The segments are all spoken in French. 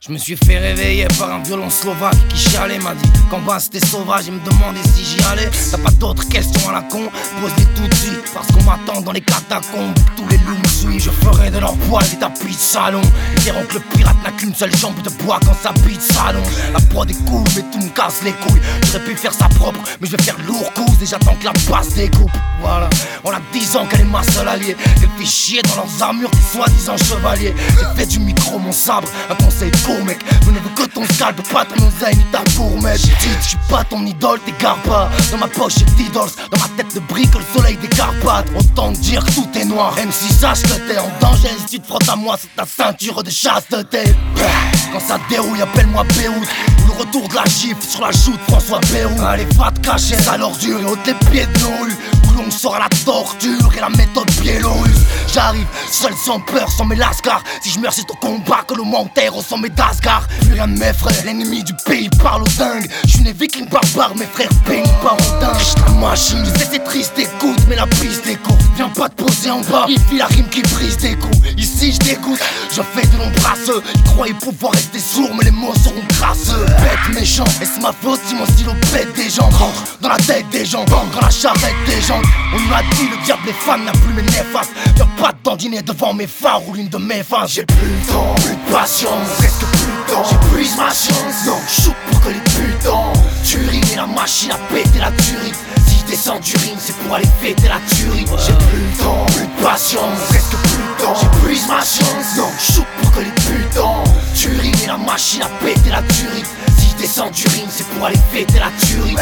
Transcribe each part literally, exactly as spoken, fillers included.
Je me suis fait réveiller par un violon slovaque qui chialait, m'a dit qu'en bas c'était sauvage et me demandait si j'y allais. T'as pas d'autres questions à la con, pose-les tout de suite, parce qu'on m'attend dans les catacombes. Tous les loups me suivent, je ferai de leur poil des tapis de salon. Ils diront que le pirate n'a qu'une seule jambe de bois quand sa bite s'allonge. La prod est cool mais tout me casse les couilles. J'aurais pu faire ça propre mais je vais faire lourd cause et j'attends que la basse découpe. Voilà, on a dix ans qu'elle est ma seule alliée. Elle fait chier dans leurs armures des soi-disant chevaliers. J'ai fait du micro mon sabre, un conseil court mec. Je ne veux que ton scalp, pas ton oseille ni ta gourmet. J'ai dit je suis pas ton idole, t'égares pas. Dans ma poche j'ai dix dollars, dans ma tête de brique le soleil des Carpates. Autant dire que tout est noir, même si sache que t'es en danger. Si tu te frottes à moi c'est ta ceinture de chasteté. Quand ça dérouille appelle-moi Beyrouth. Ou le retour de la gifle sur la joue de François Beyrouth. Allez va te cacher, sale ordure et ôte les pieds de nos rues. Où l'on sort à la torture et la méthode biélorusse. J'arrive seul sans peur, sans mes lascars. Si je meurs c'est au combat que le Montero sans mes Dasgar. Plus rien ne m'effraie, l'ennemi du pays parle au dingue. Je suis né viking barbare, mes frères bénis par mon dingue. La machine, je sais c'est triste, écoute, mais la piste est courte. Viens pas te poser en bas, il fit la rime qui brise des coups. Ici je t'écoute, je fais de l'ombrasseux. Ils croyaient pouvoir rester sourds, mais les mots seront crasseux. Bête méchant, et c'est ma faute si mon stylo pète des gens. Rentre dans la tête des gens, dans la charrette des gens. On nous a dit le diable est fan, n'a plus mes néfastes. Viens pas te dandiner devant mes phares ou l'une de mes phases. J'ai plus le temps, plus de patience, presque plus le temps. J'épuise ma chance, non, shoot pour que les putains. Tuerie et la machine à péter la tuerie. Si je descends du ring, c'est pour aller fêter la tuerie. J'ai plus le temps, plus de patience, presque plus le temps. J'épuise ma chance, non, shoot pour que les putains. Tuerie et la machine à péter la tuerie. Si je descends du ring, c'est pour aller fêter la tuerie.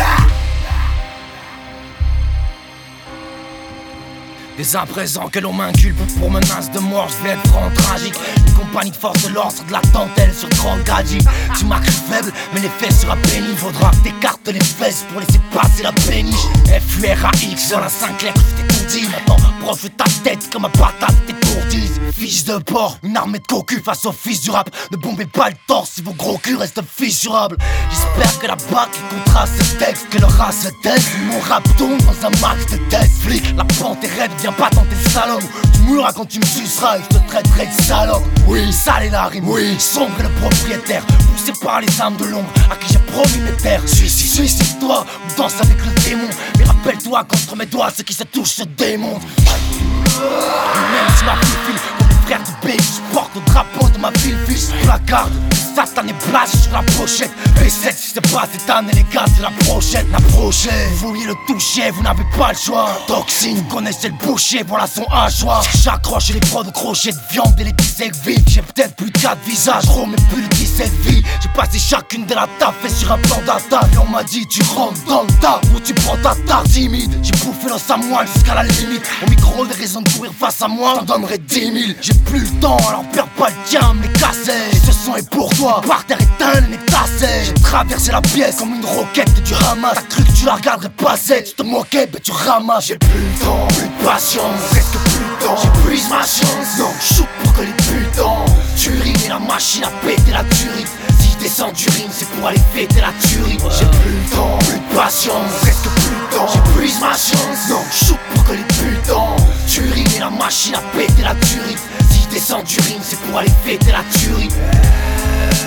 Des imprésaents que l'on m'inculpe pour menace de mort, je vais être franc tragique. Une compagnie de force de l'ordre, de la dentelle sur grand gadget. Tu m'as cru faible, mais les fesses sur la péniche. Faudra que t'écartes les fesses pour laisser passer la péniche. F U R A X dans la Sinclair, je t'ai tout dit. Maintenant, proche de ta tête comme un patate t'étourdise. Fils de porc, une armée de cocu face au fils du rap. Ne bombez pas le torse si vos gros culs restent fissurables. J'espère que la bac écoutera ce texte, que le rat se taise. Mon rap tombe dans un max de test. Flic, la panthère bien pas tenter le salon. Tu mourras quand tu me suceras et je te traiterai de salope. Oui, sale est la rime, oui, sombre est le propriétaire. Poussé par les âmes de l'ombre à qui j'ai promis mes terres. Suicide, suicide-toi ou danse avec le démon. Mais rappelle-toi qu'entre mes doigts ceux qui se touchent se démontent. Même si ma fille file comme les frères du pays, je porte le drapeau de ma ville, fils placarde. Satan est place sur la pochette. P sept si c'est pas cette année les gars c'est la prochaine. La prochaine, vous vouliez le toucher, vous n'avez pas le choix. Toxine, vous connaissez le boucher, voilà son hachoir. J'accroche les prods de crochet de viande et les dix-sept vives. J'ai peut-être plus de quatre visages, gros mais plus de dix-sept vies. J'ai passé chacune de la taf et sur un plan d'attaque. Et on m'a dit tu rentres dans le tas ou tu prends ta tarte timide. J'ai bouffé l'os à moelle jusqu'à la limite. Au micro des raisons de courir face à moi, t'en donnerai dix mille. J'ai plus le temps alors perds pas le tien, me les casser. Ce son est pour toi. Par terre éteint, le nez tassé. J'ai traversé la pièce comme une roquette du Hamas. T'as cru que tu la regarderais passer, tu te moquais, mais tu ramasses. J'ai plus le temps, plus de patience, presque plus le temps. J'épuise ma chance, non, shoot pour que les putains. Tuerie et la machine à péter la tuerie. Si je descends du ring, c'est pour aller fêter la tuerie. J'ai plus le temps, plus de patience, presque plus le temps. J'épuise ma chance, non, shoot pour que les putains. Tuerie et la machine à péter la tuerie. Si je descends du ring, c'est pour aller fêter la tuerie.